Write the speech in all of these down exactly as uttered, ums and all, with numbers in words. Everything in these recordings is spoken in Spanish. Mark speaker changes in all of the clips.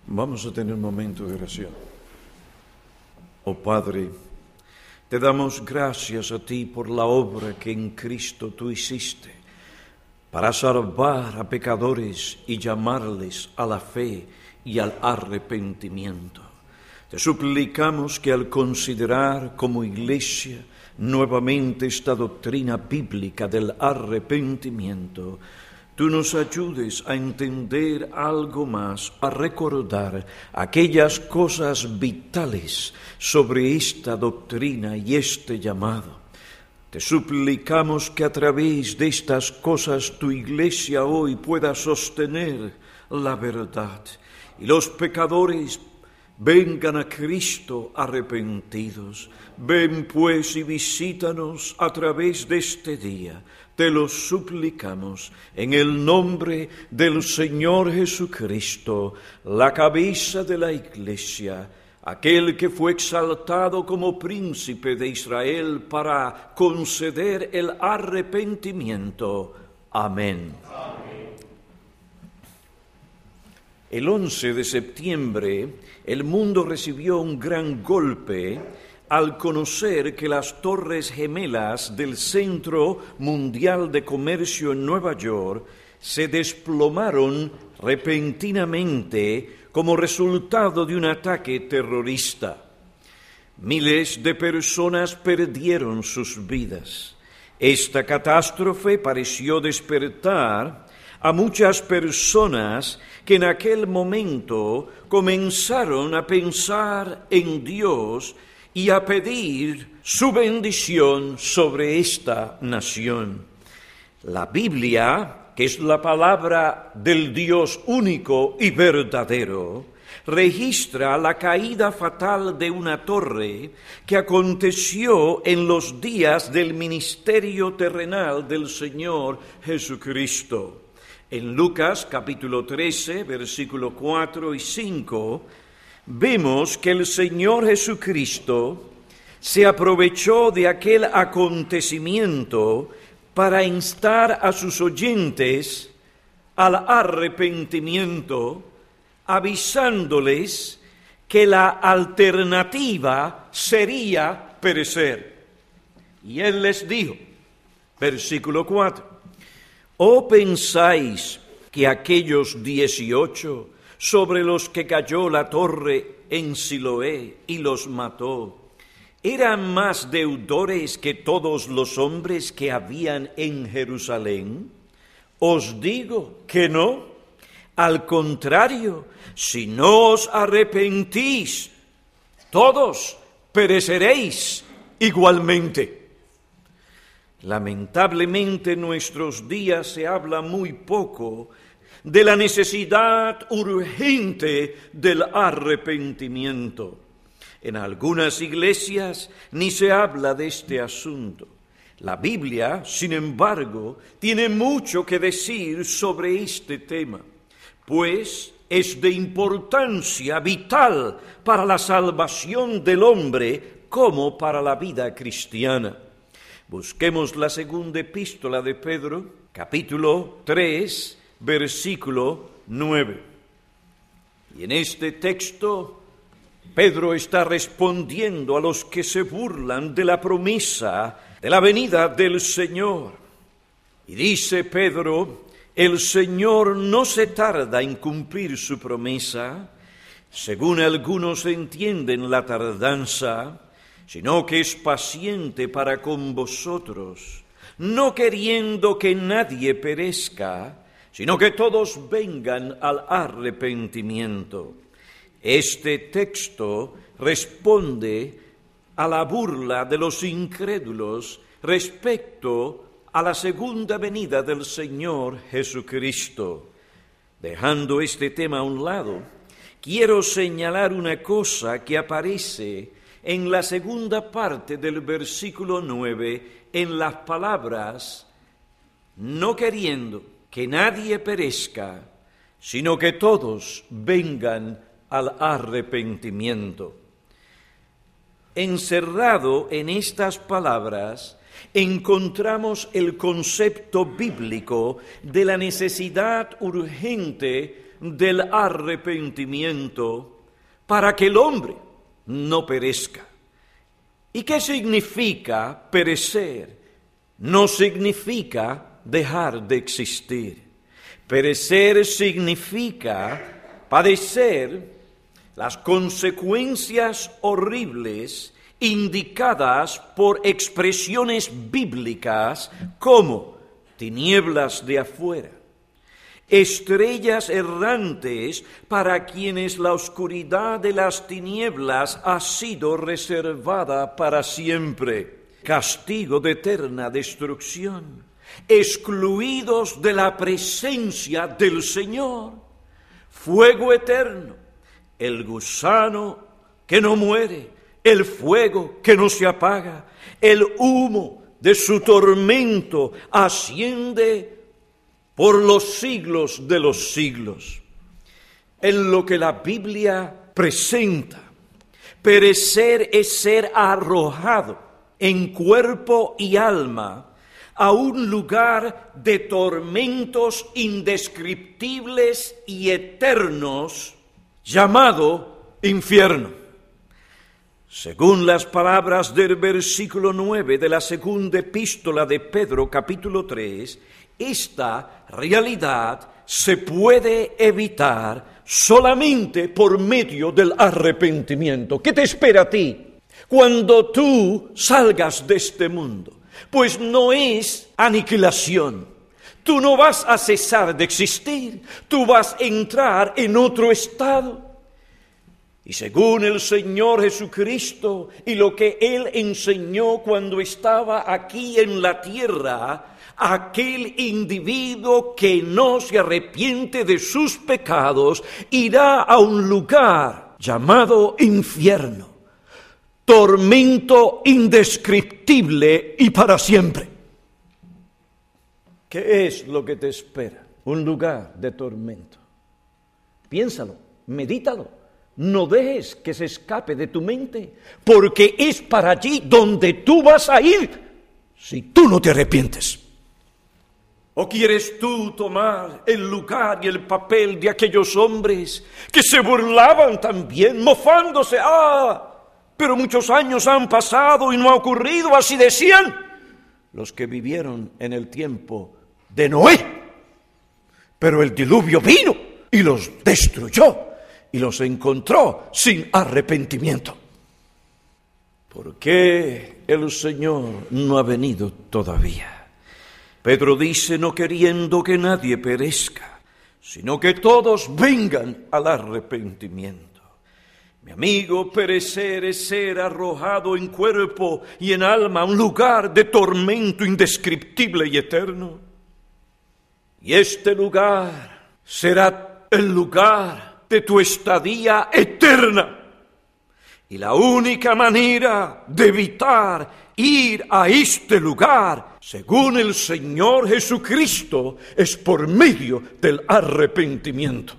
Speaker 1: Vamos a tener un momento de oración. Oh Padre, te damos gracias a ti por la obra que en Cristo tú hiciste para salvar a pecadores y llamarles a la fe y al arrepentimiento. Te suplicamos que al considerar como Iglesia nuevamente esta doctrina bíblica del arrepentimiento, tú nos ayudes a entender algo más, a recordar aquellas cosas vitales sobre esta doctrina y este llamado. Te suplicamos que a través de estas cosas tu Iglesia hoy pueda sostener la verdad y los pecadores vengan a Cristo arrepentidos. Ven pues y visítanos a través de este día. Te lo suplicamos en el nombre del Señor Jesucristo, la cabeza de la Iglesia, aquel que fue exaltado como príncipe de Israel para conceder el arrepentimiento. Amén. Amén. El once de septiembre, el mundo recibió un gran golpe al conocer que las Torres Gemelas del Centro Mundial de Comercio en Nueva York se desplomaron repentinamente como resultado de un ataque terrorista. Miles de personas perdieron sus vidas. Esta catástrofe pareció despertar a muchas personas que en aquel momento comenzaron a pensar en Dios y a pedir su bendición sobre esta nación. La Biblia, que es la palabra del Dios único y verdadero, registra la caída fatal de una torre que aconteció en los días del ministerio terrenal del Señor Jesucristo. En Lucas capítulo trece, versículo cuatro y cinco, vemos que el Señor Jesucristo se aprovechó de aquel acontecimiento para instar a sus oyentes al arrepentimiento, avisándoles que la alternativa sería perecer. Y Él les dijo, versículo cuatro, ¿o pensáis que aquellos dieciocho sobre los que cayó la torre en Siloé y los mató, eran más deudores que todos los hombres que habían en Jerusalén? Os digo que no. Al contrario, si no os arrepentís, todos pereceréis igualmente. Lamentablemente en nuestros días se habla muy poco de la necesidad urgente del arrepentimiento. En algunas iglesias ni se habla de este asunto. La Biblia, sin embargo, tiene mucho que decir sobre este tema, pues es de importancia vital para la salvación del hombre como para la vida cristiana. Busquemos la segunda epístola de Pedro, capítulo tres, versículo nueve. Y en este texto Pedro está respondiendo a los que se burlan de la promesa de la venida del Señor. Y dice Pedro, el Señor no se tarda en cumplir su promesa, según algunos entienden la tardanza, sino que es paciente para con vosotros, no queriendo que nadie perezca, sino que todos vengan al arrepentimiento. Este texto responde a la burla de los incrédulos respecto a la segunda venida del Señor Jesucristo. Dejando este tema a un lado, quiero señalar una cosa que aparece en la segunda parte del versículo nueve, en las palabras, no queriendo que nadie perezca, sino que todos vengan al arrepentimiento. Encerrado en estas palabras, encontramos el concepto bíblico de la necesidad urgente del arrepentimiento para que el hombre no perezca. ¿Y qué significa perecer? No significa dejar de existir. Perecer significa padecer las consecuencias horribles indicadas por expresiones bíblicas como tinieblas de afuera, estrellas errantes para quienes la oscuridad de las tinieblas ha sido reservada para siempre, castigo de eterna destrucción, excluidos de la presencia del Señor, fuego eterno, el gusano que no muere, el fuego que no se apaga, el humo de su tormento asciende por los siglos de los siglos. En lo que la Biblia presenta, perecer es ser arrojado en cuerpo y alma a un lugar de tormentos indescriptibles y eternos llamado infierno. Según las palabras del versículo nueve de la segunda epístola de Pedro, capítulo tres, esta realidad se puede evitar solamente por medio del arrepentimiento. ¿Qué te espera a ti cuando tú salgas de este mundo? Pues no es aniquilación. Tú no vas a cesar de existir, tú vas a entrar en otro estado. Y según el Señor Jesucristo y lo que Él enseñó cuando estaba aquí en la tierra, aquel individuo que no se arrepiente de sus pecados irá a un lugar llamado infierno, tormento indescriptible y para siempre. ¿Qué es lo que te espera? Un lugar de tormento. Piénsalo, medítalo. No dejes que se escape de tu mente, porque es para allí donde tú vas a ir si tú no te arrepientes. ¿O quieres tú tomar el lugar y el papel de aquellos hombres que se burlaban también, mofándose? ¡Ah! Pero muchos años han pasado y no ha ocurrido, así decían los que vivieron en el tiempo de Noé. Pero el diluvio vino y los destruyó. Y los encontró sin arrepentimiento. ¿Por qué el Señor no ha venido todavía? Pedro dice, no queriendo que nadie perezca, sino que todos vengan al arrepentimiento. Mi amigo, perecer es ser arrojado en cuerpo y en alma a un lugar de tormento indescriptible y eterno. Y este lugar será el lugar de tu estadía eterna. Y la única manera de evitar ir a este lugar, según el Señor Jesucristo, es por medio del arrepentimiento.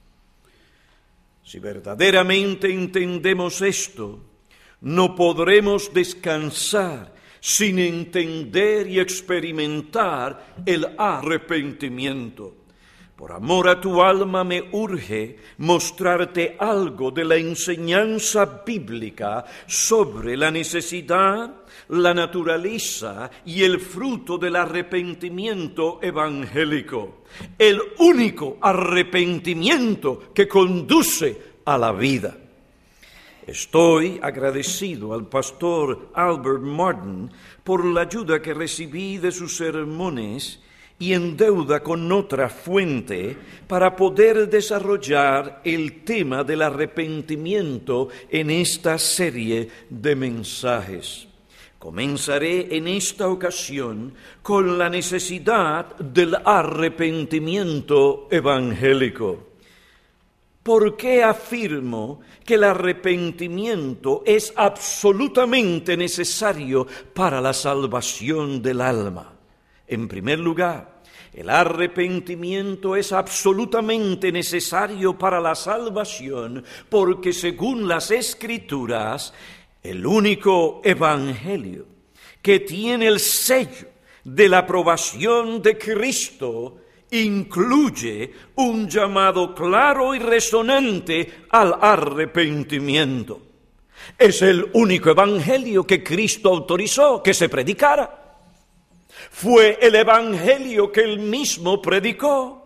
Speaker 1: Si verdaderamente entendemos esto, no podremos descansar sin entender y experimentar el arrepentimiento. Por amor a tu alma me urge mostrarte algo de la enseñanza bíblica sobre la necesidad, la naturaleza y el fruto del arrepentimiento evangélico, el único arrepentimiento que conduce a la vida. Estoy agradecido al pastor Albert Martin por la ayuda que recibí de sus sermones y en deuda con otra fuente para poder desarrollar el tema del arrepentimiento en esta serie de mensajes. Comenzaré en esta ocasión con la necesidad del arrepentimiento evangélico. ¿Por qué afirmo que el arrepentimiento es absolutamente necesario para la salvación del alma? En primer lugar, el arrepentimiento es absolutamente necesario para la salvación porque, según las Escrituras, el único evangelio que tiene el sello de la aprobación de Cristo incluye un llamado claro y resonante al arrepentimiento. Es el único evangelio que Cristo autorizó que se predicara. Fue el evangelio que él mismo predicó.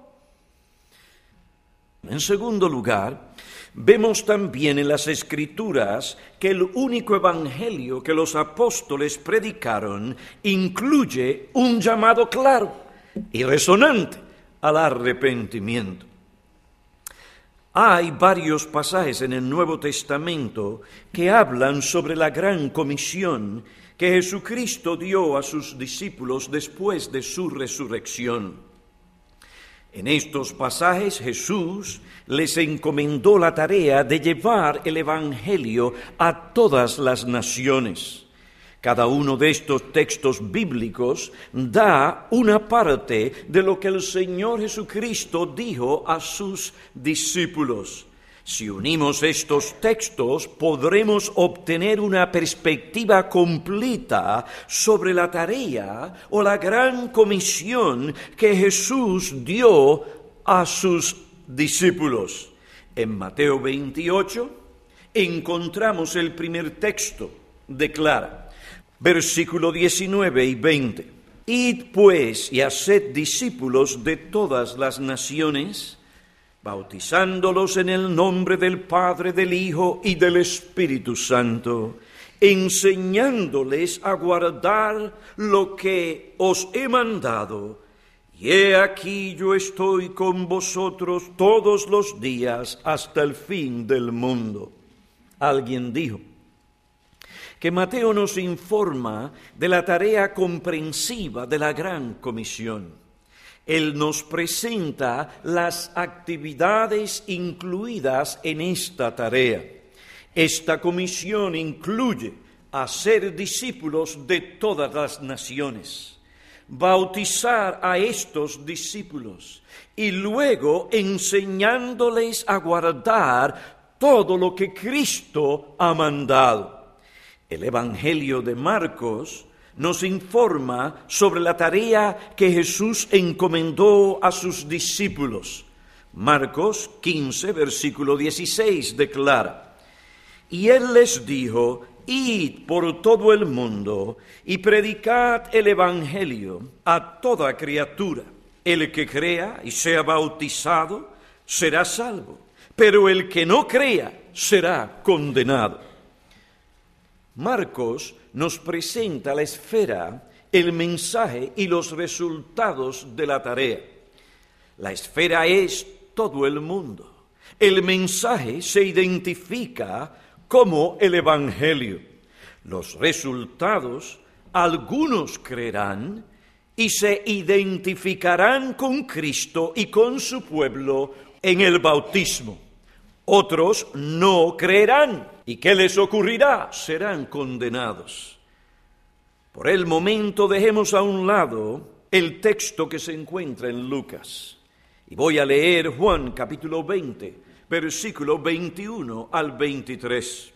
Speaker 1: En segundo lugar, vemos también en las Escrituras que el único evangelio que los apóstoles predicaron incluye un llamado claro y resonante al arrepentimiento. Hay varios pasajes en el Nuevo Testamento que hablan sobre la gran comisión que Jesucristo dio a sus discípulos después de su resurrección. En estos pasajes Jesús les encomendó la tarea de llevar el Evangelio a todas las naciones. Cada uno de estos textos bíblicos da una parte de lo que el Señor Jesucristo dijo a sus discípulos. Si unimos estos textos, podremos obtener una perspectiva completa sobre la tarea o la gran comisión que Jesús dio a sus discípulos. En Mateo veintiocho encontramos el primer texto, declara, versículo diecinueve y veinte. Id pues y haced discípulos de todas las naciones, bautizándolos en el nombre del Padre, del Hijo y del Espíritu Santo, enseñándoles a guardar lo que os he mandado. Y he aquí yo estoy con vosotros todos los días hasta el fin del mundo. Alguien dijo que Mateo nos informa de la tarea comprensiva de la gran comisión. Él nos presenta las actividades incluidas en esta tarea. Esta comisión incluye hacer discípulos de todas las naciones, bautizar a estos discípulos y luego enseñándoles a guardar todo lo que Cristo ha mandado. El Evangelio de Marcos nos informa sobre la tarea que Jesús encomendó a sus discípulos. Marcos quince, versículo dieciséis, declara: Y él les dijo: Id por todo el mundo y predicad el Evangelio a toda criatura. El que crea y sea bautizado será salvo, pero el que no crea será condenado. Marcos nos presenta la esfera, el mensaje y los resultados de la tarea. La esfera es todo el mundo. El mensaje se identifica como el Evangelio. Los resultados, algunos creerán y se identificarán con Cristo y con su pueblo en el bautismo. Otros no creerán. ¿Y qué les ocurrirá? Serán condenados. Por el momento dejemos a un lado el texto que se encuentra en Lucas. Y voy a leer Juan capítulo veinte, versículo veintiuno al veintitrés.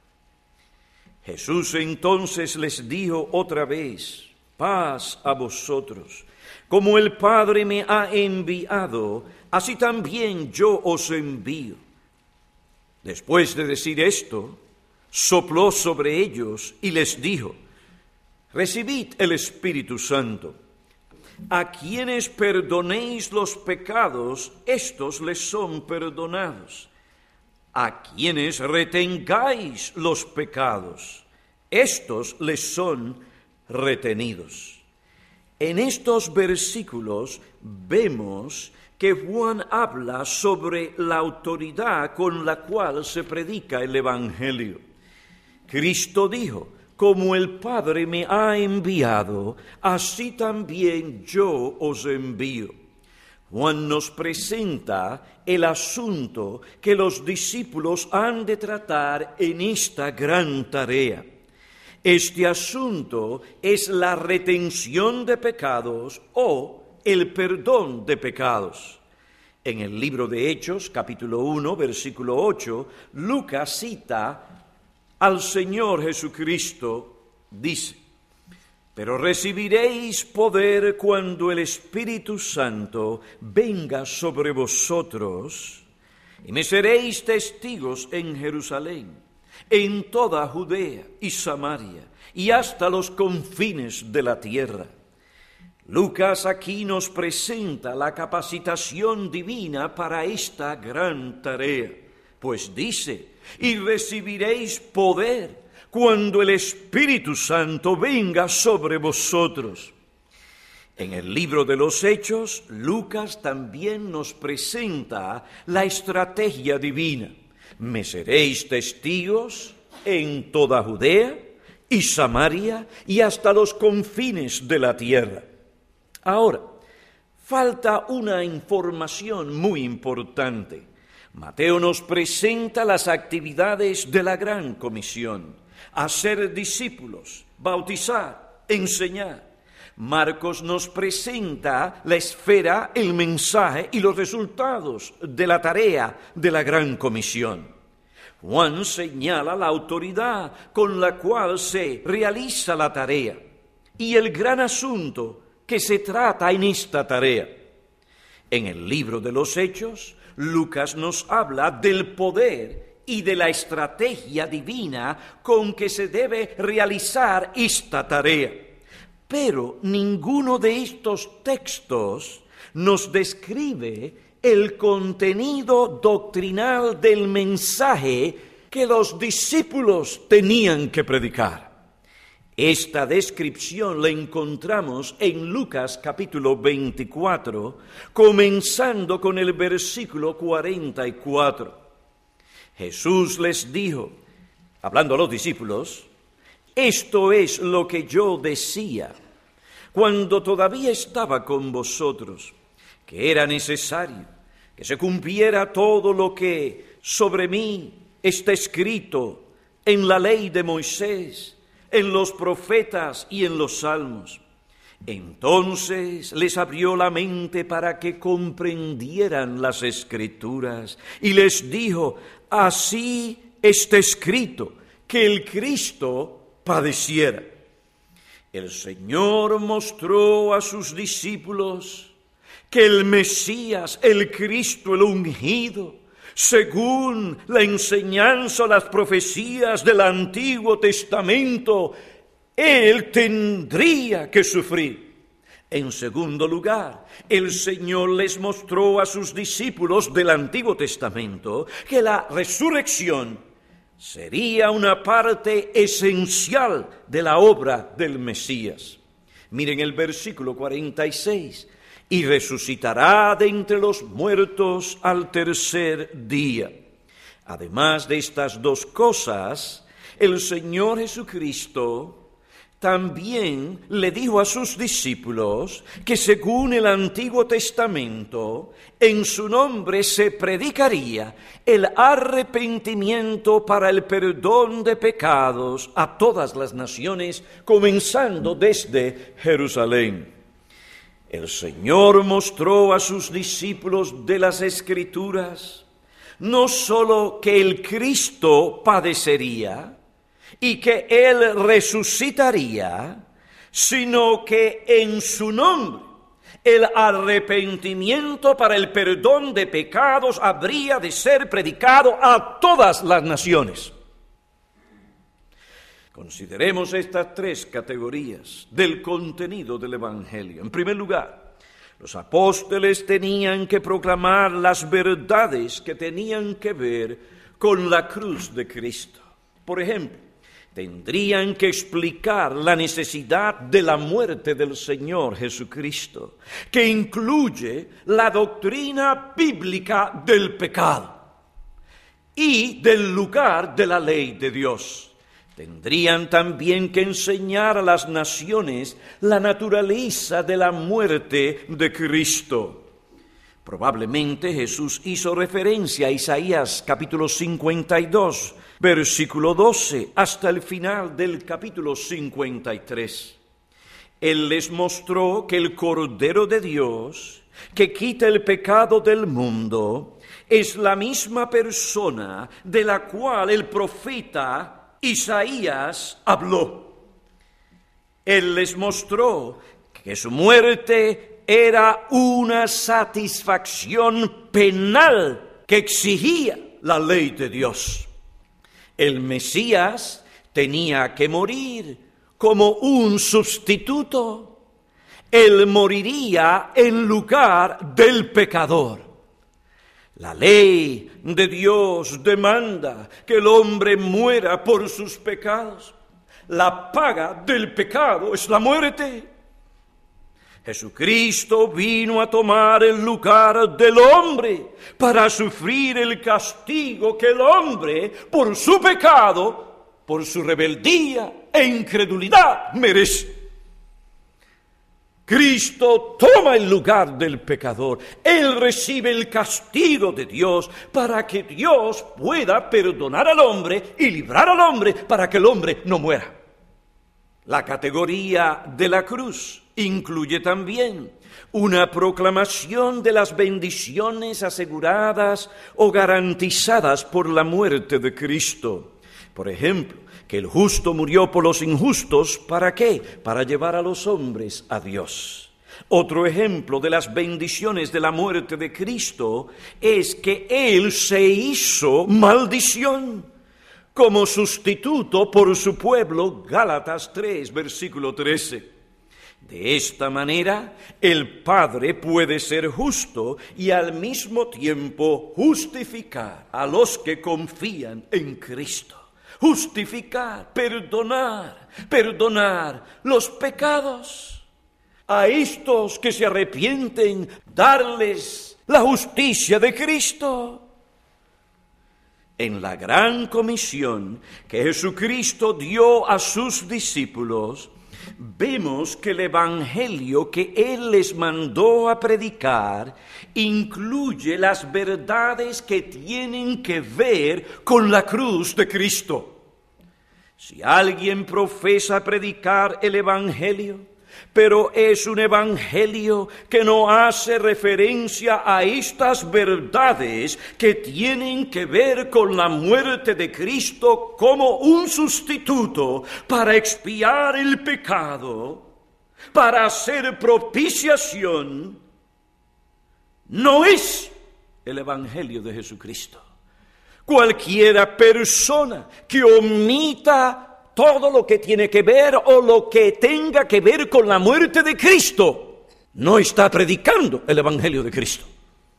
Speaker 1: Jesús entonces les dijo otra vez: paz a vosotros. Como el Padre me ha enviado, así también yo os envío. Después de decir esto, sopló sobre ellos y les dijo: recibid el Espíritu Santo. A quienes perdonéis los pecados, estos les son perdonados. A quienes retengáis los pecados, estos les son retenidos. En estos versículos vemos que Juan habla sobre la autoridad con la cual se predica el Evangelio. Cristo dijo: como el Padre me ha enviado, así también yo os envío. Juan nos presenta el asunto que los discípulos han de tratar en esta gran tarea. Este asunto es la retención de pecados o el perdón de pecados. En el libro de Hechos, capítulo uno, versículo ocho, Lucas cita al Señor Jesucristo, dice: Pero recibiréis poder cuando el Espíritu Santo venga sobre vosotros, y me seréis testigos en Jerusalén, en toda Judea y Samaria, y hasta los confines de la tierra. Lucas aquí nos presenta la capacitación divina para esta gran tarea, pues dice, y recibiréis poder cuando el Espíritu Santo venga sobre vosotros. En el libro de los Hechos, Lucas también nos presenta la estrategia divina. Me seréis testigos en toda Judea y Samaria y hasta los confines de la tierra. Ahora, falta una información muy importante. Mateo nos presenta las actividades de la Gran Comisión: hacer discípulos, bautizar, enseñar. Marcos nos presenta la esfera, el mensaje y los resultados de la tarea de la Gran Comisión. Juan señala la autoridad con la cual se realiza la tarea y el gran asunto que se trata en esta tarea. En el libro de los Hechos, Lucas nos habla del poder y de la estrategia divina con que se debe realizar esta tarea. Pero ninguno de estos textos nos describe el contenido doctrinal del mensaje que los discípulos tenían que predicar. Esta descripción la encontramos en Lucas capítulo veinticuatro, comenzando con el versículo cuarenta y cuatro. Jesús les dijo, hablando a los discípulos, esto es lo que yo decía cuando todavía estaba con vosotros, que era necesario que se cumpliera todo lo que sobre mí está escrito en la ley de Moisés, en los profetas y en los salmos. Entonces les abrió la mente para que comprendieran las Escrituras y les dijo, así está escrito, que el Cristo padeciera. El Señor mostró a sus discípulos que el Mesías, el Cristo, el ungido, según la enseñanza, las profecías del Antiguo Testamento, Él tendría que sufrir. En segundo lugar, el Señor les mostró a sus discípulos del Antiguo Testamento que la resurrección sería una parte esencial de la obra del Mesías. Miren el versículo cuarenta y seis. Y resucitará de entre los muertos al tercer día. Además de estas dos cosas, el Señor Jesucristo también le dijo a sus discípulos que según el Antiguo Testamento, en su nombre se predicaría el arrepentimiento para el perdón de pecados a todas las naciones, comenzando desde Jerusalén. El Señor mostró a sus discípulos de las Escrituras no sólo que el Cristo padecería y que Él resucitaría, sino que en su nombre el arrepentimiento para el perdón de pecados habría de ser predicado a todas las naciones. Consideremos estas tres categorías del contenido del Evangelio. En primer lugar, los apóstoles tenían que proclamar las verdades que tenían que ver con la cruz de Cristo. Por ejemplo, tendrían que explicar la necesidad de la muerte del Señor Jesucristo, que incluye la doctrina bíblica del pecado y del lugar de la ley de Dios. Tendrían también que enseñar a las naciones la naturaleza de la muerte de Cristo. Probablemente Jesús hizo referencia a Isaías capítulo cincuenta y dos, versículo doce, hasta el final del capítulo cincuenta y tres. Él les mostró que el Cordero de Dios, que quita el pecado del mundo, es la misma persona de la cual el profeta Isaías habló. Él les mostró que su muerte era una satisfacción penal que exigía la ley de Dios. El Mesías tenía que morir como un sustituto. Él moriría en lugar del pecador. La ley de Dios demanda que el hombre muera por sus pecados. La paga del pecado es la muerte. Jesucristo vino a tomar el lugar del hombre para sufrir el castigo que el hombre, por su pecado, por su rebeldía e incredulidad, merece. Cristo toma el lugar del pecador. Él recibe el castigo de Dios para que Dios pueda perdonar al hombre y librar al hombre para que el hombre no muera. La categoría de la cruz incluye también una proclamación de las bendiciones aseguradas o garantizadas por la muerte de Cristo. Por ejemplo, que el justo murió por los injustos, ¿para qué? Para llevar a los hombres a Dios. Otro ejemplo de las bendiciones de la muerte de Cristo es que Él se hizo maldición como sustituto por su pueblo, Gálatas tres, versículo trece. De esta manera, el Padre puede ser justo y al mismo tiempo justificar a los que confían en Cristo. Justificar, perdonar, perdonar los pecados. A estos que se arrepienten, darles la justicia de Cristo. En la gran comisión que Jesucristo dio a sus discípulos, vemos que el evangelio que Él les mandó a predicar incluye las verdades que tienen que ver con la cruz de Cristo. Si alguien profesa predicar el evangelio, pero es un evangelio que no hace referencia a estas verdades que tienen que ver con la muerte de Cristo como un sustituto para expiar el pecado, para hacer propiciación, no es el evangelio de Jesucristo. Cualquiera persona que omita todo lo que tiene que ver o lo que tenga que ver con la muerte de Cristo, no está predicando el evangelio de Cristo.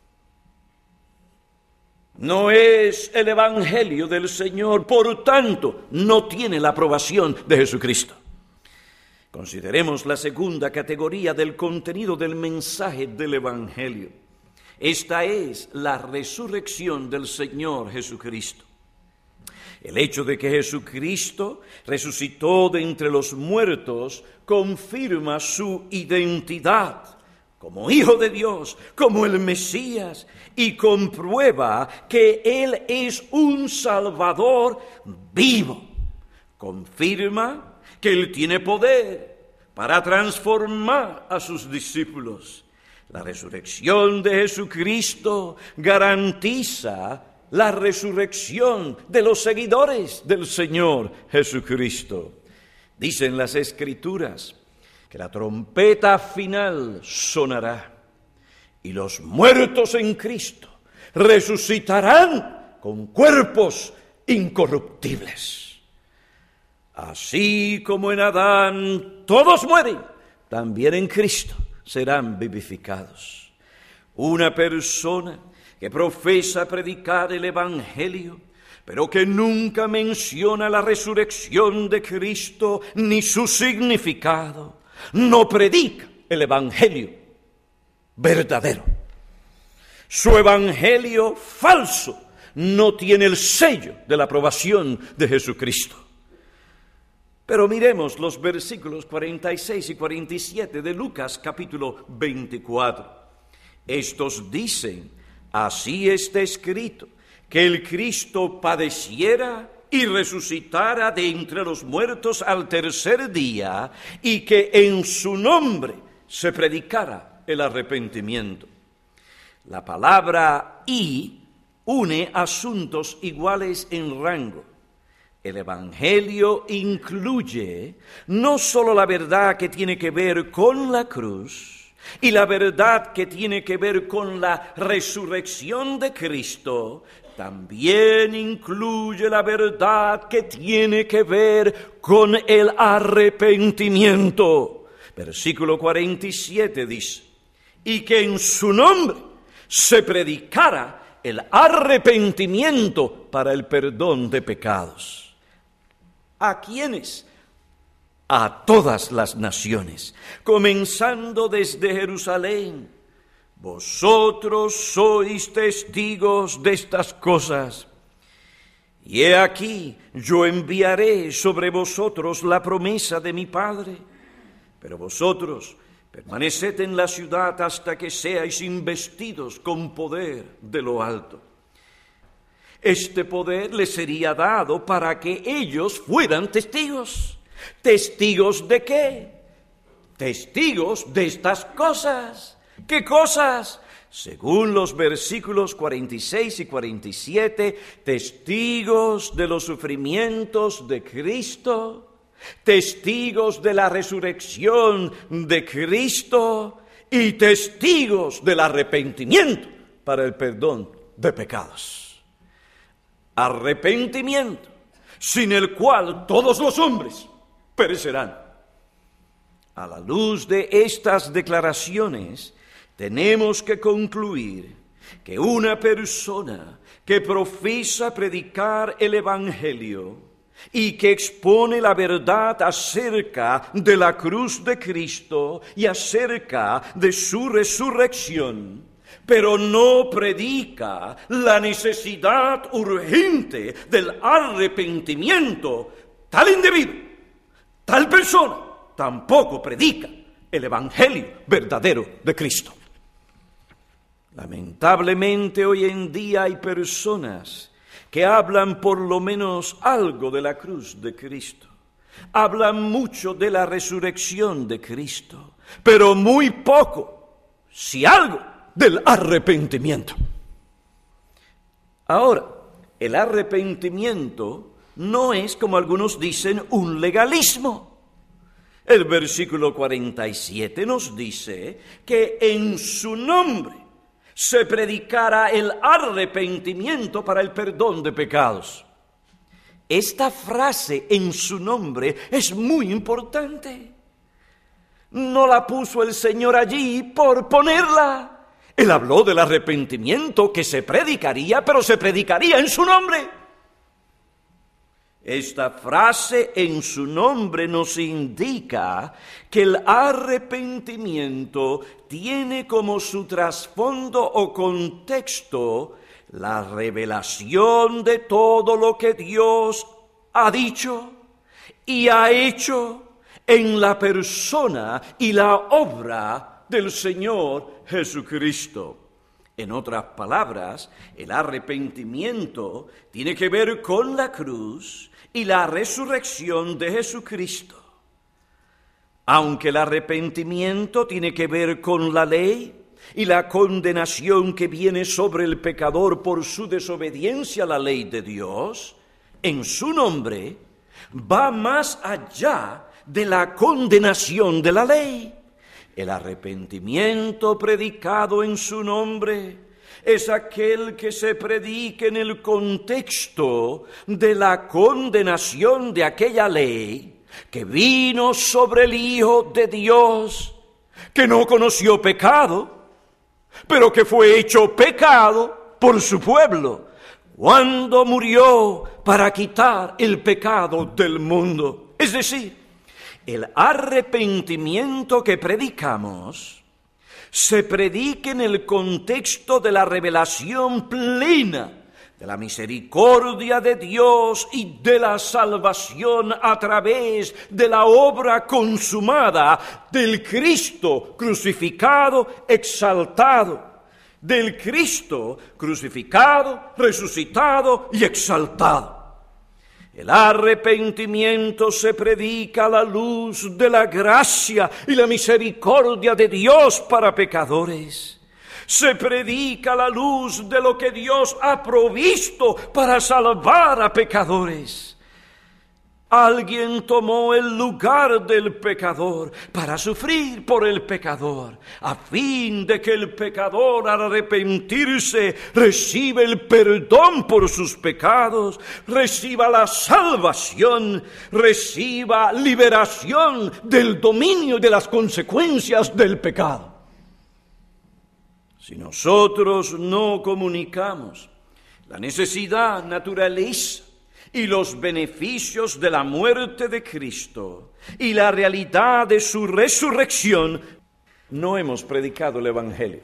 Speaker 1: No es el evangelio del Señor, por tanto, no tiene la aprobación de Jesucristo. Consideremos la segunda categoría del contenido del mensaje del evangelio. Esta es la resurrección del Señor Jesucristo. El hecho de que Jesucristo resucitó de entre los muertos confirma su identidad como Hijo de Dios, como el Mesías, y comprueba que Él es un Salvador vivo. Confirma que Él tiene poder para transformar a sus discípulos. La resurrección de Jesucristo garantiza la resurrección de los seguidores del Señor Jesucristo. Dicen las Escrituras que la trompeta final sonará y los muertos en Cristo resucitarán con cuerpos incorruptibles. Así como en Adán todos mueren, también en Cristo serán vivificados. Una persona que profesa predicar el evangelio, pero que nunca menciona la resurrección de Cristo ni su significado, no predica el evangelio verdadero. Su evangelio falso no tiene el sello de la aprobación de Jesucristo. Pero miremos los versículos cuarenta y seis y cuarenta y siete de Lucas capítulo veinticuatro. Estos dicen: así está escrito, que el Cristo padeciera y resucitara de entre los muertos al tercer día, y que en su nombre se predicara el arrepentimiento. La palabra "y" une asuntos iguales en rango. El Evangelio incluye no solo la verdad que tiene que ver con la cruz y la verdad que tiene que ver con la resurrección de Cristo, también incluye la verdad que tiene que ver con el arrepentimiento. Versículo cuarenta y siete dice, y que en su nombre se predicara el arrepentimiento para el perdón de pecados. ¿A quiénes? A todas las naciones, comenzando desde Jerusalén. Vosotros sois testigos de estas cosas. Y he aquí, yo enviaré sobre vosotros la promesa de mi Padre. Pero vosotros permaneced en la ciudad hasta que seáis investidos con poder de lo alto. Este poder les sería dado para que ellos fueran testigos. ¿Testigos de qué? Testigos de estas cosas. ¿Qué cosas? Según los versículos cuarenta y seis y cuarenta y siete, testigos de los sufrimientos de Cristo, testigos de la resurrección de Cristo y testigos del arrepentimiento para el perdón de pecados. Arrepentimiento, sin el cual todos los hombres perecerán. A la luz de estas declaraciones, tenemos que concluir que una persona que profesa predicar el Evangelio y que expone la verdad acerca de la cruz de Cristo y acerca de su resurrección, pero no predica la necesidad urgente del arrepentimiento, tal individuo, tal persona, tampoco predica el Evangelio verdadero de Cristo. Lamentablemente hoy en día hay personas que hablan por lo menos algo de la cruz de Cristo. Hablan mucho de la resurrección de Cristo, pero muy poco, si algo, del arrepentimiento. Ahora, el arrepentimiento no es, como algunos dicen, un legalismo. El versículo cuarenta y siete nos dice que en su nombre se predicará el arrepentimiento para el perdón de pecados. Esta frase, en su nombre, es muy importante. No la puso el Señor allí por ponerla. Él habló del arrepentimiento que se predicaría, pero se predicaría en su nombre. Esta frase en su nombre nos indica que el arrepentimiento tiene como su trasfondo o contexto la revelación de todo lo que Dios ha dicho y ha hecho en la persona y la obra del Señor Jesucristo. En otras palabras, el arrepentimiento tiene que ver con la cruz y la resurrección de Jesucristo. Aunque el arrepentimiento tiene que ver con la ley y la condenación que viene sobre el pecador por su desobediencia a la ley de Dios, en su nombre va más allá de la condenación de la ley. El arrepentimiento predicado en su nombre es aquel que se predique en el contexto de la condenación de aquella ley que vino sobre el Hijo de Dios, que no conoció pecado, pero que fue hecho pecado por su pueblo, cuando murió para quitar el pecado del mundo. Es decir, el arrepentimiento que predicamos se predica en el contexto de la revelación plena de la misericordia de Dios y de la salvación a través de la obra consumada del Cristo crucificado, exaltado, del Cristo crucificado, resucitado y exaltado. El arrepentimiento se predica a la luz de la gracia y la misericordia de Dios para pecadores. Se predica a la luz de lo que Dios ha provisto para salvar a pecadores. Alguien tomó el lugar del pecador para sufrir por el pecador, a fin de que el pecador, al arrepentirse, reciba el perdón por sus pecados, reciba la salvación, reciba liberación del dominio y de las consecuencias del pecado. Si nosotros no comunicamos la necesidad, naturaleza y los beneficios de la muerte de Cristo y la realidad de su resurrección, no hemos predicado el Evangelio.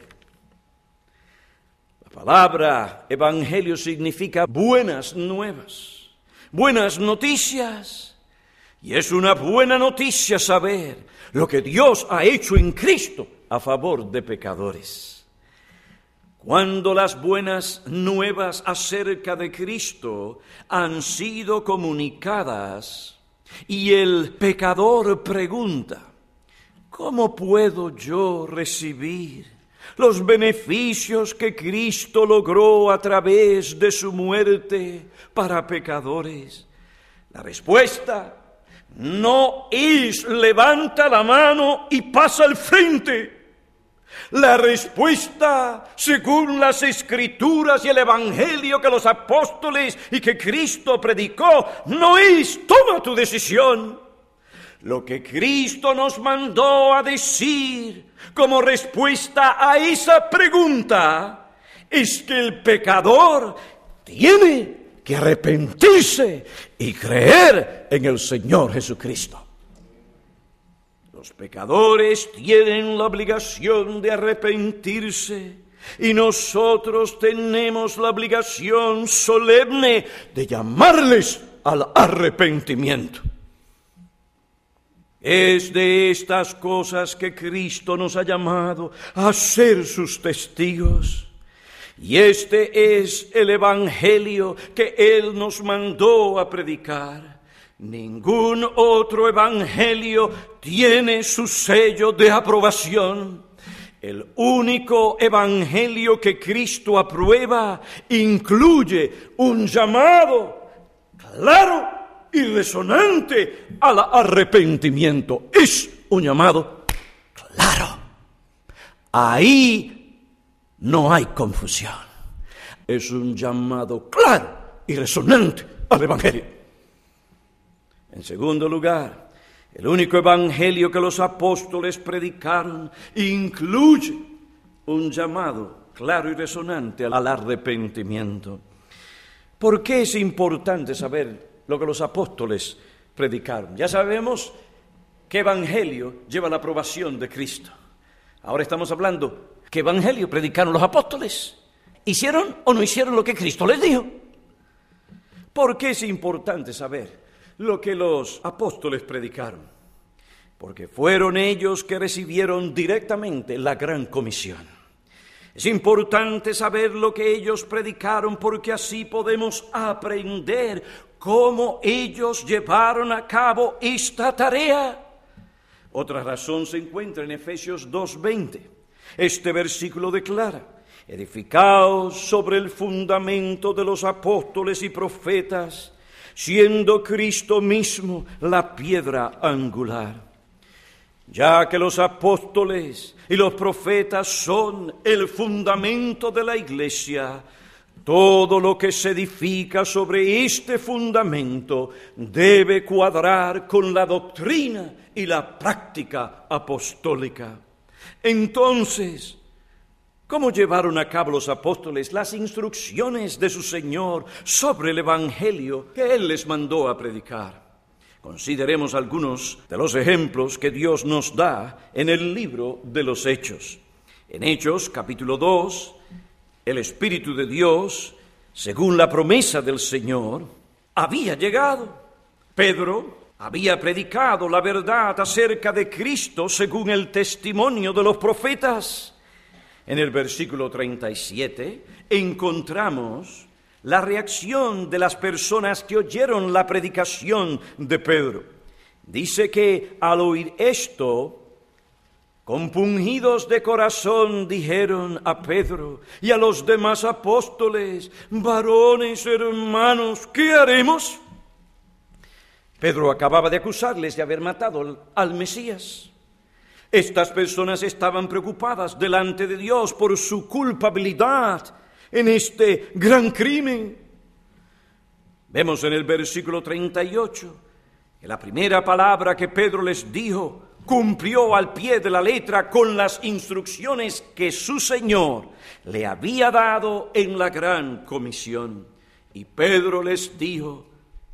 Speaker 1: La palabra Evangelio significa buenas nuevas, buenas noticias. Y es una buena noticia saber lo que Dios ha hecho en Cristo a favor de pecadores. Cuando las buenas nuevas acerca de Cristo han sido comunicadas y el pecador pregunta, ¿cómo puedo yo recibir los beneficios que Cristo logró a través de su muerte para pecadores? La respuesta no es levanta la mano y pasa al frente. La respuesta, según las Escrituras y el Evangelio que los apóstoles y que Cristo predicó, no es toma tu decisión. Lo que Cristo nos mandó a decir como respuesta a esa pregunta es que el pecador tiene que arrepentirse y creer en el Señor Jesucristo. Los pecadores tienen la obligación de arrepentirse y nosotros tenemos la obligación solemne de llamarles al arrepentimiento. Es de estas cosas que Cristo nos ha llamado a ser sus testigos. Y este es el Evangelio que Él nos mandó a predicar. Ningún otro evangelio tiene su sello de aprobación. El único evangelio que Cristo aprueba incluye un llamado claro y resonante al arrepentimiento. Es un llamado claro. Ahí no hay confusión. Es un llamado claro y resonante al evangelio. En segundo lugar, el único evangelio que los apóstoles predicaron incluye un llamado claro y resonante al arrepentimiento. ¿Por qué es importante saber lo que los apóstoles predicaron? Ya sabemos qué evangelio lleva la aprobación de Cristo. Ahora estamos hablando, ¿qué evangelio predicaron los apóstoles? ¿Hicieron o no hicieron lo que Cristo les dijo? ¿Por qué es importante saber lo que los apóstoles predicaron? Porque fueron ellos que recibieron directamente la gran comisión. Es importante saber lo que ellos predicaron porque así podemos aprender cómo ellos llevaron a cabo esta tarea. Otra razón se encuentra en Efesios dos veinte. Este versículo declara: edificaos sobre el fundamento de los apóstoles y profetas, siendo Cristo mismo la piedra angular. Ya que los apóstoles y los profetas son el fundamento de la iglesia, todo lo que se edifica sobre este fundamento debe cuadrar con la doctrina y la práctica apostólica. Entonces, ¿cómo llevaron a cabo los apóstoles las instrucciones de su Señor sobre el Evangelio que Él les mandó a predicar? Consideremos algunos de los ejemplos que Dios nos da en el libro de los Hechos. En Hechos, capítulo dos, el Espíritu de Dios, según la promesa del Señor, había llegado. Pedro había predicado la verdad acerca de Cristo según el testimonio de los profetas. En el versículo treinta y siete encontramos la reacción de las personas que oyeron la predicación de Pedro. Dice que al oír esto, compungidos de corazón, dijeron a Pedro y a los demás apóstoles: varones hermanos, ¿qué haremos? Pedro acababa de acusarles de haber matado al Mesías. Estas personas estaban preocupadas delante de Dios por su culpabilidad en este gran crimen. Vemos en el versículo treinta y ocho que la primera palabra que Pedro les dijo cumplió al pie de la letra con las instrucciones que su Señor le había dado en la gran comisión. Y Pedro les dijo: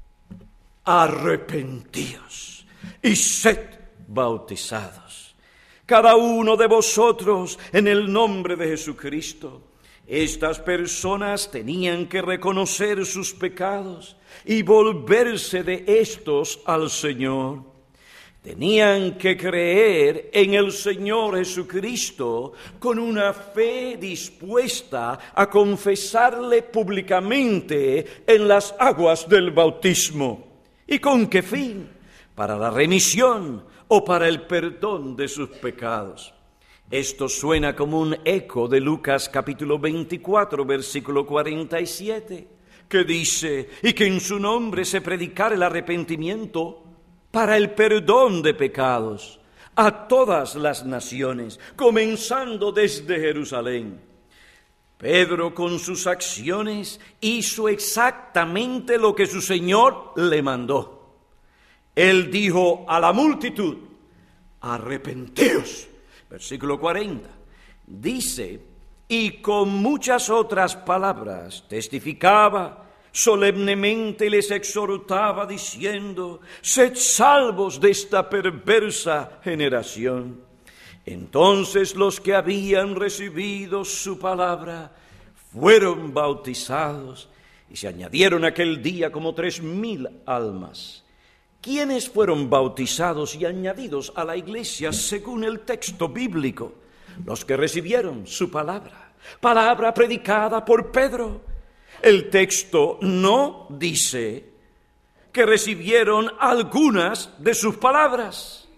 Speaker 1: arrepentíos y sed bautizados, cada uno de vosotros, en el nombre de Jesucristo. Estas personas tenían que reconocer sus pecados y volverse de estos al Señor. Tenían que creer en el Señor Jesucristo con una fe dispuesta a confesarle públicamente en las aguas del bautismo. ¿Y con qué fin? Para la remisión o para el perdón de sus pecados. Esto suena como un eco de Lucas capítulo veinticuatro, versículo cuarenta y siete, que dice: y que en su nombre se predicara el arrepentimiento para el perdón de pecados a todas las naciones, comenzando desde Jerusalén. Pedro, con sus acciones, hizo exactamente lo que su Señor le mandó. Él dijo a la multitud: arrepentíos. Versículo cuarenta, dice: y con muchas otras palabras testificaba solemnemente y les exhortaba diciendo: sed salvos de esta perversa generación. Entonces los que habían recibido su palabra fueron bautizados, y se añadieron aquel día como tres mil almas. ¿Quiénes fueron bautizados y añadidos a la iglesia según el texto bíblico? Los que recibieron su palabra, palabra predicada por Pedro. El texto no dice que recibieron algunas de sus palabras.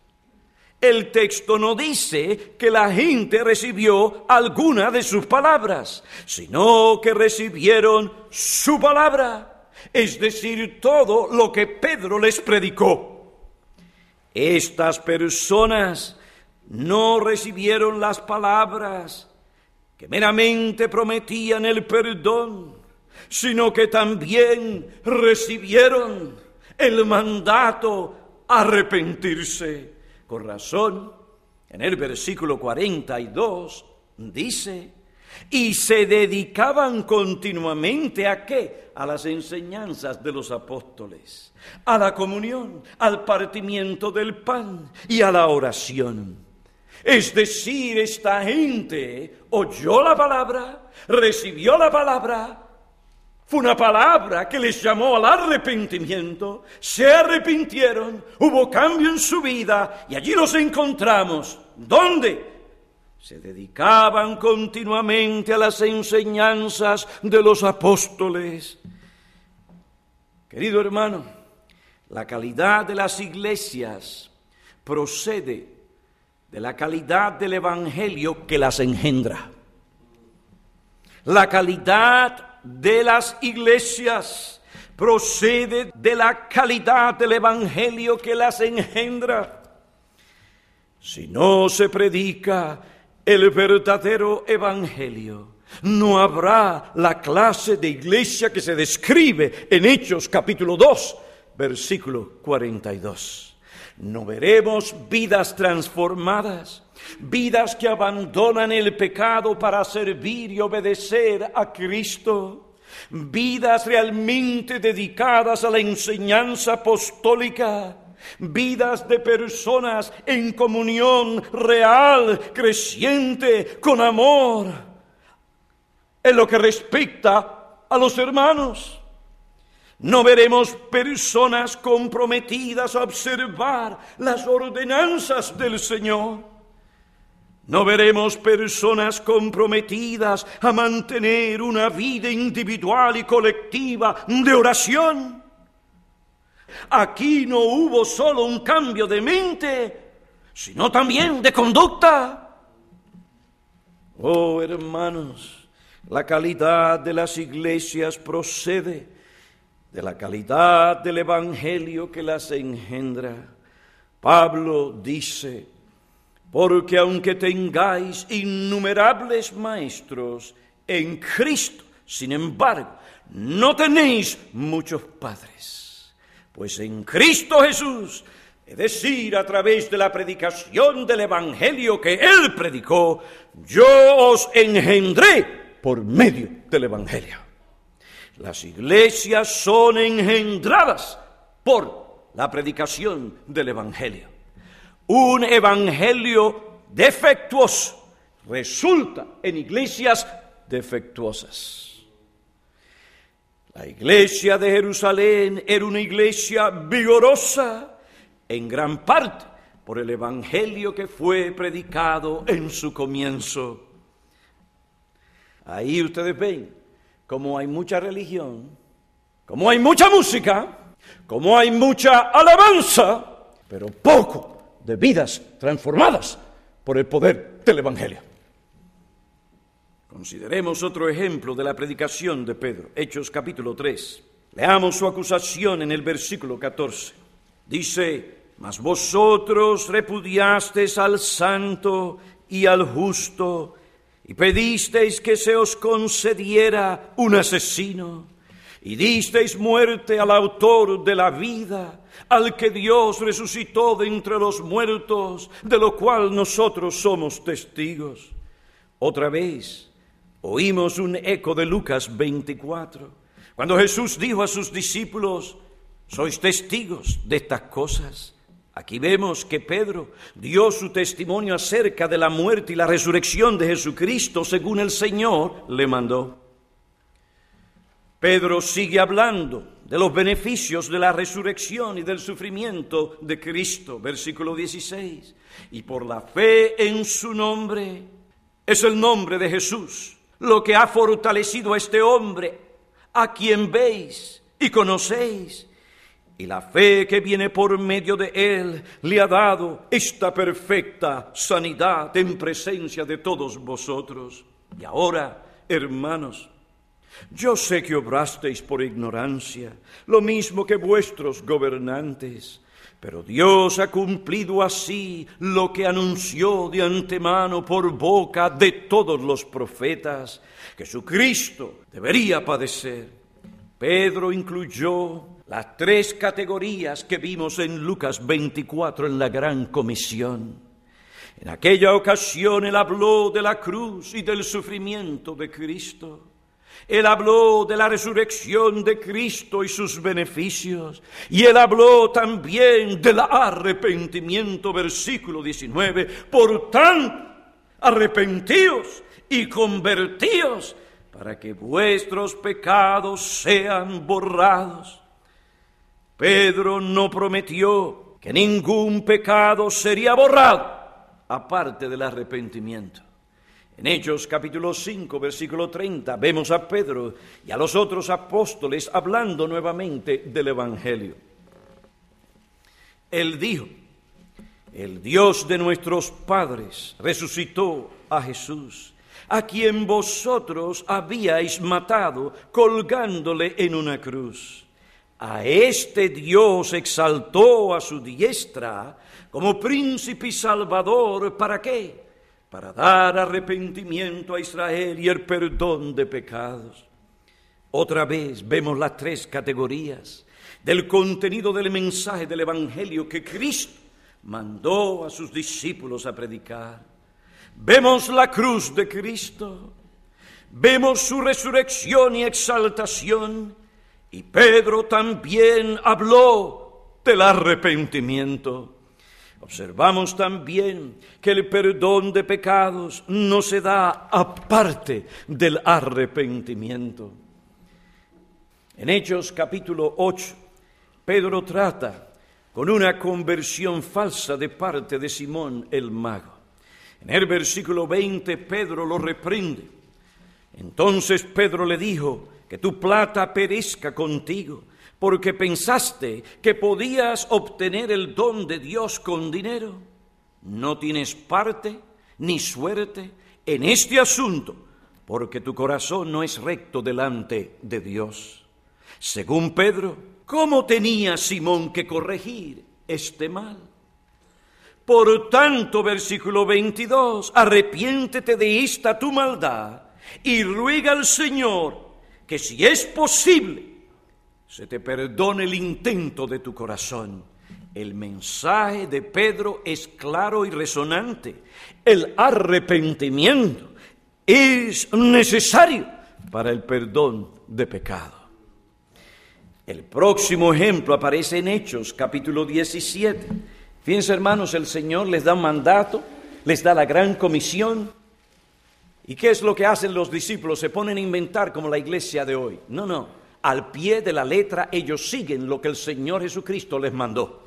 Speaker 1: El texto no dice que la gente recibió alguna de sus palabras, sino que recibieron su palabra. Es decir, todo lo que Pedro les predicó. Estas personas no recibieron las palabras que meramente prometían el perdón, sino que también recibieron el mandato a arrepentirse. Con razón, en el versículo cuarenta y dos dice: y se dedicaban continuamente ¿a qué? A las enseñanzas de los apóstoles, a la comunión, al partimiento del pan y a la oración. Es decir, esta gente oyó la palabra, recibió la palabra, fue una palabra que les llamó al arrepentimiento, se arrepintieron, hubo cambio en su vida y allí los encontramos. ¿Dónde? Se dedicaban continuamente a las enseñanzas de los apóstoles. Querido hermano, la calidad de las iglesias procede de la calidad del evangelio que las engendra. La calidad de las iglesias procede de la calidad del evangelio que las engendra. Si no se predica el verdadero evangelio, no habrá la clase de iglesia que se describe en Hechos capítulo dos, versículo cuarenta y dos. No veremos vidas transformadas, vidas que abandonan el pecado para servir y obedecer a Cristo, vidas realmente dedicadas a la enseñanza apostólica, vidas de personas en comunión real, creciente, con amor, en lo que respecta a los hermanos. No veremos personas comprometidas a observar las ordenanzas del Señor. No veremos personas comprometidas a mantener una vida individual y colectiva de oración. Aquí no hubo solo un cambio de mente, sino también de conducta. Oh, hermanos, la calidad de las iglesias procede de la calidad del evangelio que las engendra, Pablo dice: porque aunque tengáis innumerables maestros en Cristo, sin embargo, no tenéis muchos padres, pues en Cristo Jesús, es decir, a través de la predicación del evangelio que Él predicó, yo os engendré por medio del evangelio. Las iglesias son engendradas por la predicación del evangelio. Un evangelio defectuoso resulta en iglesias defectuosas. La iglesia de Jerusalén era una iglesia vigorosa en gran parte por el evangelio que fue predicado en su comienzo. Ahí ustedes ven cómo hay mucha religión, cómo hay mucha música, cómo hay mucha alabanza, pero poco de vidas transformadas por el poder del evangelio. Consideremos otro ejemplo de la predicación de Pedro, Hechos capítulo tres. Leamos su acusación en el versículo catorce. Dice: mas vosotros repudiasteis al santo y al justo, y pedisteis que se os concediera un asesino, y disteis muerte al autor de la vida, al que Dios resucitó de entre los muertos, de lo cual nosotros somos testigos. Otra vez oímos un eco de Lucas veinticuatro, cuando Jesús dijo a sus discípulos: sois testigos de estas cosas. Aquí vemos que Pedro dio su testimonio acerca de la muerte y la resurrección de Jesucristo según el Señor le mandó. Pedro sigue hablando de los beneficios de la resurrección y del sufrimiento de Cristo, versículo dieciséis. Y por la fe en su nombre, es el nombre de Jesús lo que ha fortalecido a este hombre, a quien veis y conocéis. Y la fe que viene por medio de él le ha dado esta perfecta sanidad en presencia de todos vosotros. Y ahora, hermanos, yo sé que obrasteis por ignorancia, lo mismo que vuestros gobernantes, pero Dios ha cumplido así lo que anunció de antemano por boca de todos los profetas, que su Cristo debería padecer. Pedro incluyó las tres categorías que vimos en Lucas veinticuatro en la Gran Comisión. En aquella ocasión él habló de la cruz y del sufrimiento de Cristo. Él habló de la resurrección de Cristo y sus beneficios. Y él habló también del arrepentimiento, versículo diecinueve. Por tanto, arrepentíos y convertíos para que vuestros pecados sean borrados. Pedro no prometió que ningún pecado sería borrado, aparte del arrepentimiento. En Hechos capítulo cinco, versículo treinta, vemos a Pedro y a los otros apóstoles hablando nuevamente del Evangelio. Él dijo: el Dios de nuestros padres resucitó a Jesús, a quien vosotros habíais matado colgándole en una cruz. A este Dios exaltó a su diestra como príncipe y salvador. ¿Para qué? Para dar arrepentimiento a Israel y el perdón de pecados. Otra vez vemos las tres categorías del contenido del mensaje del Evangelio que Cristo mandó a sus discípulos a predicar. Vemos la cruz de Cristo, vemos su resurrección y exaltación. Y Pedro también habló del arrepentimiento. Observamos también que el perdón de pecados no se da aparte del arrepentimiento. En Hechos capítulo ocho, Pedro trata con una conversión falsa de parte de Simón el mago. En el versículo veinte, Pedro lo reprende. Entonces Pedro le dijo: que tu plata perezca contigo, porque pensaste que podías obtener el don de Dios con dinero. No tienes parte ni suerte en este asunto, porque tu corazón no es recto delante de Dios. Según Pedro, ¿cómo tenía Simón que corregir este mal? Por tanto, versículo veintidós, arrepiéntete de esta tu maldad y ruega al Señor que, si es posible, se te perdone el intento de tu corazón. El mensaje de Pedro es claro y resonante. El arrepentimiento es necesario para el perdón de pecado. El próximo ejemplo aparece en Hechos, capítulo diecisiete. Fíjense, hermanos, el Señor les da un mandato, les da la gran comisión. ¿Y qué es lo que hacen los discípulos? Se ponen a inventar como la iglesia de hoy. No, no. Al pie de la letra ellos siguen lo que el Señor Jesucristo les mandó.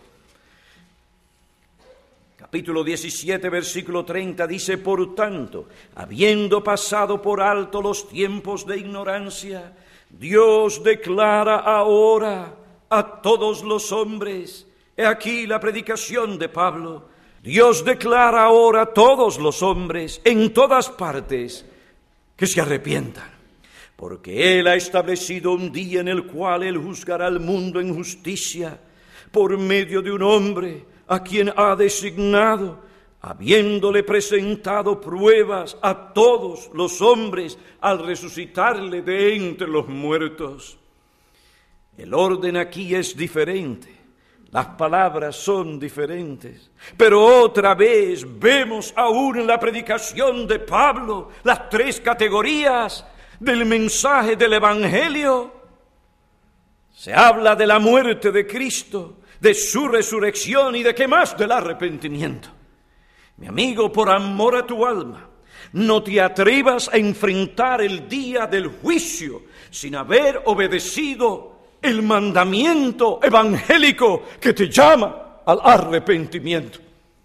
Speaker 1: Capítulo diecisiete, versículo treinta dice: por tanto, habiendo pasado por alto los tiempos de ignorancia, Dios declara ahora a todos los hombres. He aquí la predicación de Pablo. Dios declara ahora a todos los hombres en todas partes que se arrepientan, porque Él ha establecido un día en el cual Él juzgará al mundo en justicia por medio de un hombre a quien ha designado, habiéndole presentado pruebas a todos los hombres al resucitarle de entre los muertos. El orden aquí es diferente. Las palabras son diferentes, pero otra vez vemos aún en la predicación de Pablo las tres categorías del mensaje del Evangelio. Se habla de la muerte de Cristo, de su resurrección y de qué más, del arrepentimiento. Mi amigo, por amor a tu alma, no te atrevas a enfrentar el día del juicio sin haber obedecido el mandamiento evangélico que te llama al arrepentimiento.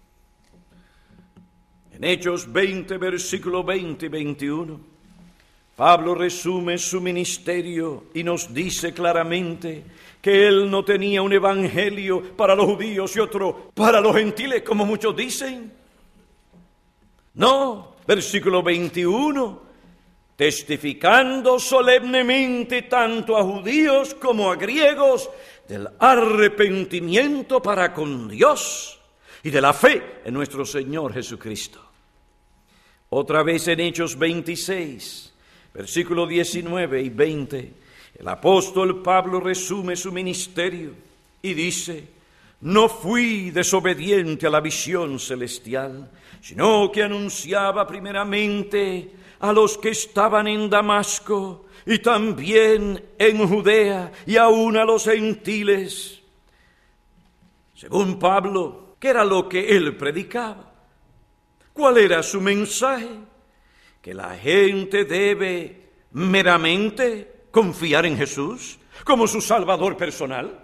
Speaker 1: En Hechos veinte, versículo veinte y veintiuno, Pablo resume su ministerio y nos dice claramente que él no tenía un evangelio para los judíos y otro para los gentiles, como muchos dicen. No, versículo veintiuno, testificando solemnemente tanto a judíos como a griegos del arrepentimiento para con Dios y de la fe en nuestro Señor Jesucristo. Otra vez en Hechos veintiséis, versículos diecinueve y veinte, el apóstol Pablo resume su ministerio y dice: no fui desobediente a la visión celestial, sino que anunciaba primeramente a los que estaban en Damasco y también en Judea y aún a los gentiles. Según Pablo, ¿qué era lo que él predicaba? ¿Cuál era su mensaje? Que la gente debe meramente confiar en Jesús como su Salvador personal.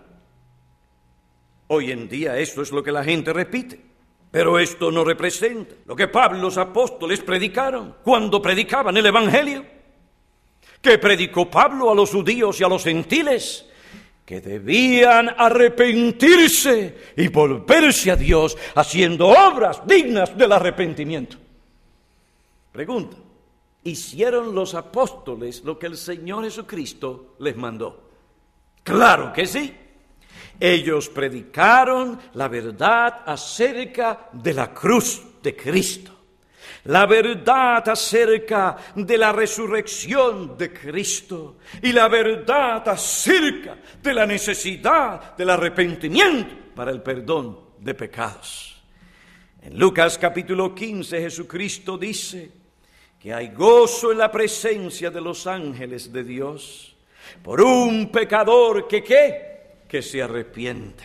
Speaker 1: Hoy en día esto es lo que la gente repite, pero esto no representa lo que Pablo y los apóstoles predicaron cuando predicaban el Evangelio. ¿Qué predicó Pablo a los judíos y a los gentiles? Que debían arrepentirse y volverse a Dios haciendo obras dignas del arrepentimiento. Pregunta: ¿hicieron los apóstoles lo que el Señor Jesucristo les mandó? Claro que sí. Ellos predicaron la verdad acerca de la cruz de Cristo, la verdad acerca de la resurrección de Cristo y la verdad acerca de la necesidad del arrepentimiento para el perdón de pecados. En Lucas capítulo quince, Jesucristo dice que hay gozo en la presencia de los ángeles de Dios por un pecador que ¿qué? Que se arrepiente.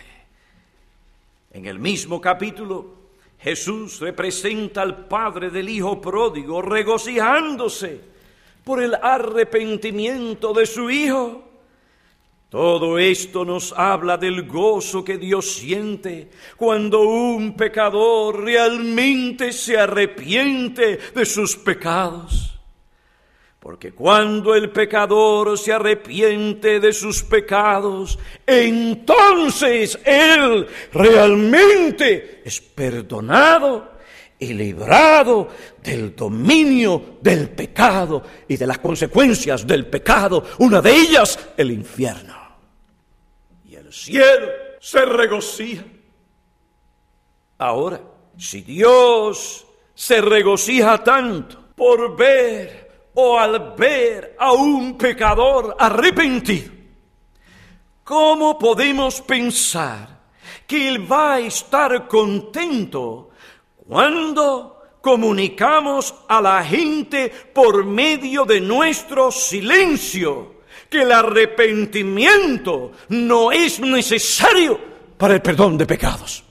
Speaker 1: En el mismo capítulo, Jesús representa al padre del hijo pródigo regocijándose por el arrepentimiento de su hijo. Todo esto nos habla del gozo que Dios siente cuando un pecador realmente se arrepiente de sus pecados. Porque cuando el pecador se arrepiente de sus pecados, entonces él realmente es perdonado y librado del dominio del pecado y de las consecuencias del pecado, una de ellas el infierno. y el cielo se regocija. Ahora, si Dios se regocija tanto por ver o al ver a un pecador arrepentido, ¿cómo podemos pensar que Él va a estar contento cuando comunicamos a la gente por medio de nuestro silencio que el arrepentimiento no es necesario para el perdón de pecados?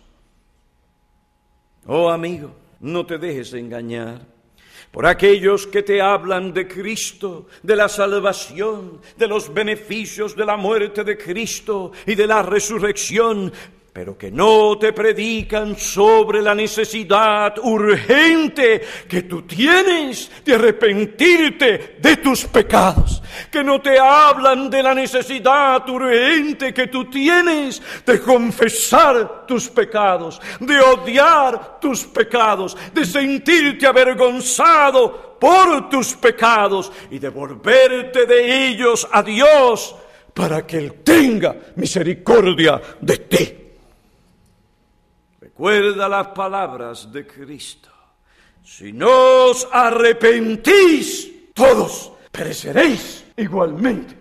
Speaker 1: Oh amigo, no te dejes engañar por aquellos que te hablan de Cristo, de la salvación, de los beneficios de la muerte de Cristo y de la resurrección, pero que no te predican sobre la necesidad urgente que tú tienes de arrepentirte de tus pecados, que no te hablan de la necesidad urgente que tú tienes de confesar tus pecados, de odiar tus pecados, de sentirte avergonzado por tus pecados y de volverte de ellos a Dios para que Él tenga misericordia de ti. Recuerda las palabras de Cristo: si no os arrepentís, todos pereceréis igualmente.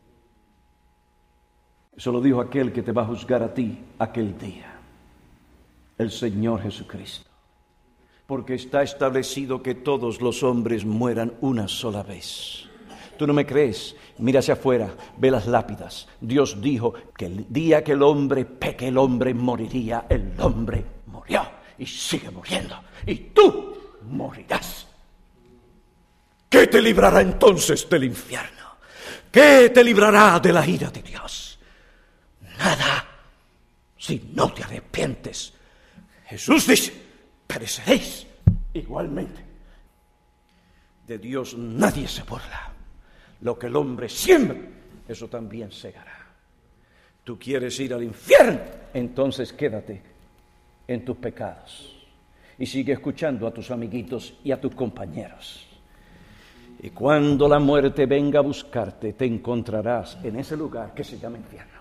Speaker 1: Eso lo dijo aquel que te va a juzgar a ti aquel día, el Señor Jesucristo. Porque está establecido que todos los hombres mueran una sola vez. ¿Tú no me crees? Mira hacia afuera, ve las lápidas. Dios dijo que el día que el hombre peque, el hombre moriría. El hombre murió y sigue muriendo. Y tú morirás. ¿Qué te librará entonces del infierno? ¿Qué te librará de la ira de Dios? Nada, si no te arrepientes. Jesús dice: pereceréis igualmente. De Dios nadie se burla. Lo que el hombre siembra, eso también segará. ¿Tú quieres ir al infierno? Entonces quédate en tus pecados y sigue escuchando a tus amiguitos y a tus compañeros. Y cuando la muerte venga a buscarte, te encontrarás en ese lugar que se llama infierno.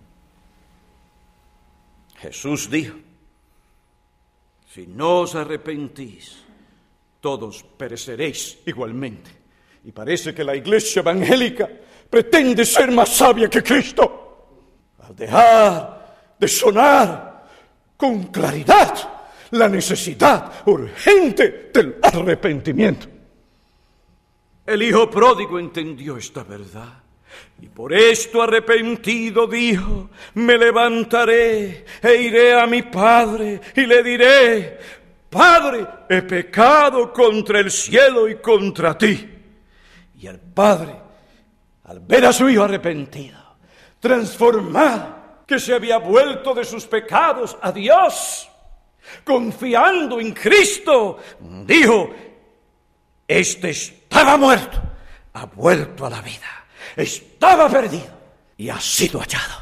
Speaker 1: Jesús dijo: si no os arrepentís, todos pereceréis igualmente. Y parece que la iglesia evangélica pretende ser más sabia que Cristo, al dejar de sonar con claridad la necesidad urgente del arrepentimiento. El hijo pródigo entendió esta verdad, y por esto arrepentido dijo: me levantaré e iré a mi padre y le diré: Padre, he pecado contra el cielo y contra ti. Y el padre, al ver a su hijo arrepentido, transformado, que se había vuelto de sus pecados a Dios, confiando en Cristo, dijo: este estaba muerto, ha vuelto a la vida, estaba perdido y ha sido hallado.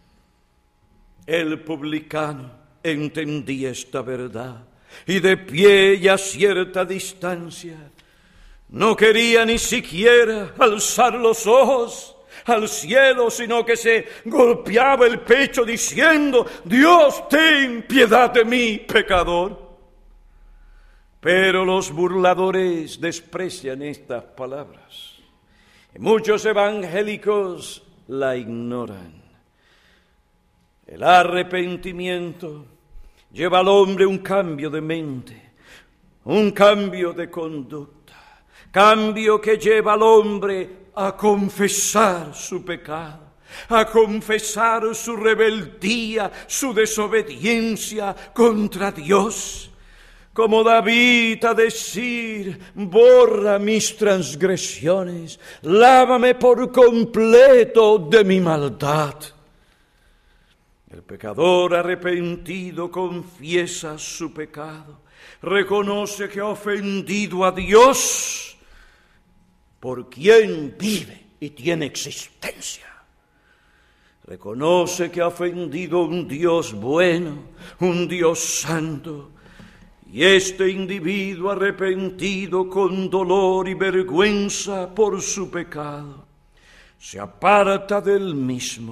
Speaker 1: El publicano entendía esta verdad y de pie y a cierta distancia no quería ni siquiera alzar los ojos al cielo, sino que se golpeaba el pecho diciendo: Dios, ten piedad de mí, pecador. Pero los burladores desprecian estas palabras y muchos evangélicos la ignoran. El arrepentimiento lleva al hombre un cambio de mente, un cambio de conducta. Cambio que lleva al hombre a confesar su pecado, a confesar su rebeldía, su desobediencia contra Dios. Como David a decir: borra mis transgresiones, lávame por completo de mi maldad. El pecador arrepentido confiesa su pecado, reconoce que ha ofendido a Dios, por quien vive y tiene existencia. Reconoce que ha ofendido a un Dios bueno, un Dios santo, y este individuo arrepentido con dolor y vergüenza por su pecado, se aparta del mismo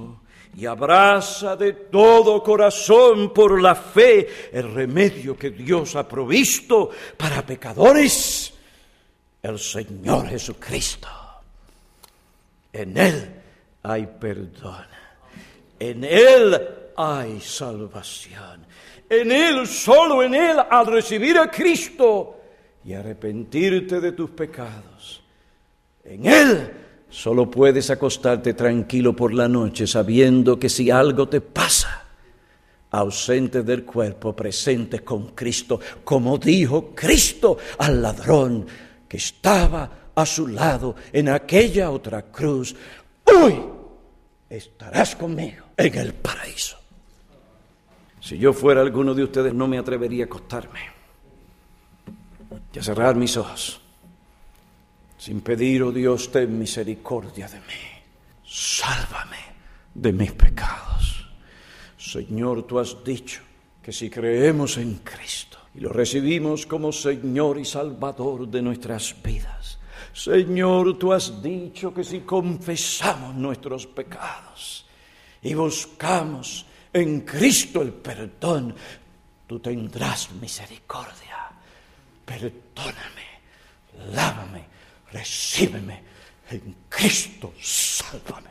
Speaker 1: y abraza de todo corazón por la fe el remedio que Dios ha provisto para pecadores, el Señor Jesucristo. En Él hay perdón, en Él hay salvación, en Él, solo en Él, al recibir a Cristo y arrepentirte de tus pecados, en Él solo puedes acostarte tranquilo por la noche sabiendo que si algo te pasa, ausente del cuerpo, presente con Cristo, como dijo Cristo al ladrón que estaba a su lado en aquella otra cruz: hoy estarás conmigo en el paraíso. Si yo fuera alguno de ustedes, no me atrevería a acostarme y a cerrar mis ojos sin pedir: oh Dios, ten misericordia de mí, sálvame de mis pecados. Señor, tú has dicho que si creemos en Cristo y lo recibimos como Señor y Salvador de nuestras vidas, Señor, tú has dicho que si confesamos nuestros pecados y buscamos en Cristo el perdón, tú tendrás misericordia. Perdóname, lávame, recíbeme en Cristo, sálvame.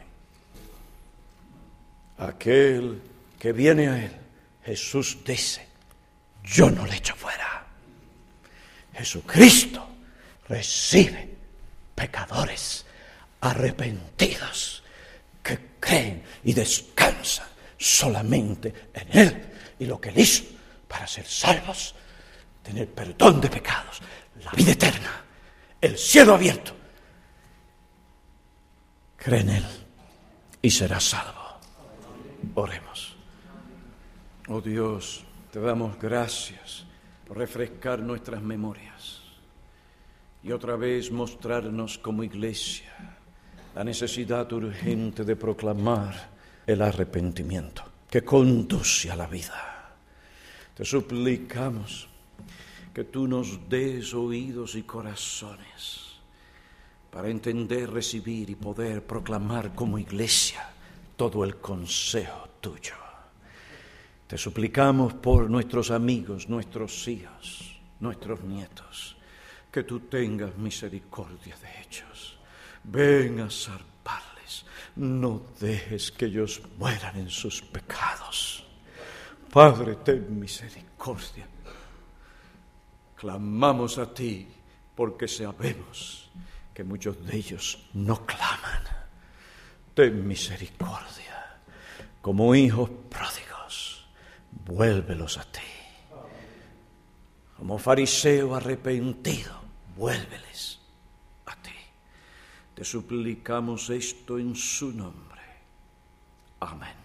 Speaker 1: Aquel que viene a Él, Jesús dice: yo no le echo fuera. Jesucristo recibe pecadores arrepentidos que creen y descansan solamente en Él y lo que Él hizo para ser salvos, tener perdón de pecados, la vida eterna, el cielo abierto. Cree en Él y serás salvo. Oremos. Oh Dios, te damos gracias por refrescar nuestras memorias y otra vez mostrarnos como iglesia la necesidad urgente de proclamar el arrepentimiento que conduce a la vida. Te suplicamos que tú nos des oídos y corazones para entender, recibir y poder proclamar como iglesia todo el consejo tuyo. Te suplicamos por nuestros amigos, nuestros hijos, nuestros nietos, que tú tengas misericordia de ellos. Ven a salvarles, no dejes que ellos mueran en sus pecados. Padre, ten misericordia. Clamamos a ti porque sabemos que muchos de ellos no claman. Ten misericordia. Como hijos pródigos, vuélvelos a ti. Como fariseo arrepentido, vuélveles a ti. Te suplicamos esto en su nombre. Amén.